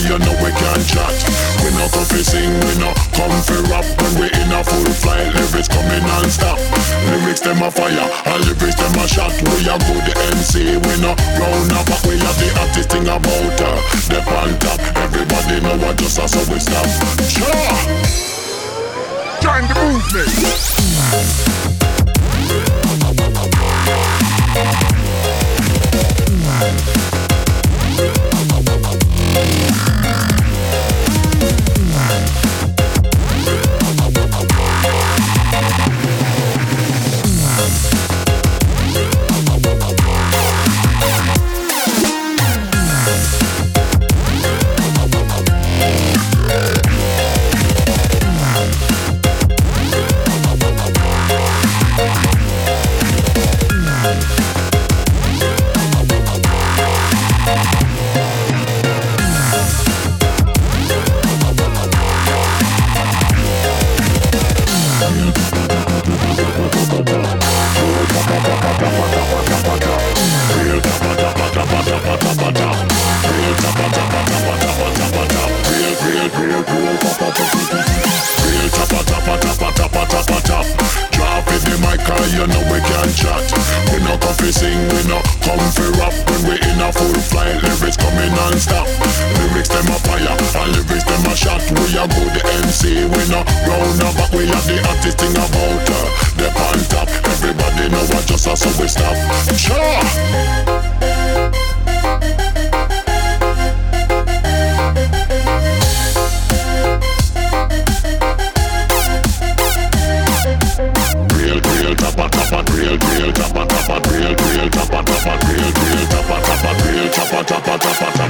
you know we can chat. We no come fi sing, we no come fi rap. When we in a full flight, lyrics coming non-stop. Lyrics them a fire, and lyrics them a shot. We a good MC, we no round up, but we have the hottest thing about her. The on top, everybody know what just so we stop. Sure. Join the movement. You know we can chat. We no come fi sing, we no come fi rap. When we in a full flight, lyrics coming non-stop. Lyrics them a fire, and lyrics them a shot. We a good MC, we no round up, but we have the hottest thing about her. The on top, everybody know what just so we stop. Sure. Real, chopper, chopper, real, chopper, chopper, real, chopper, chopper,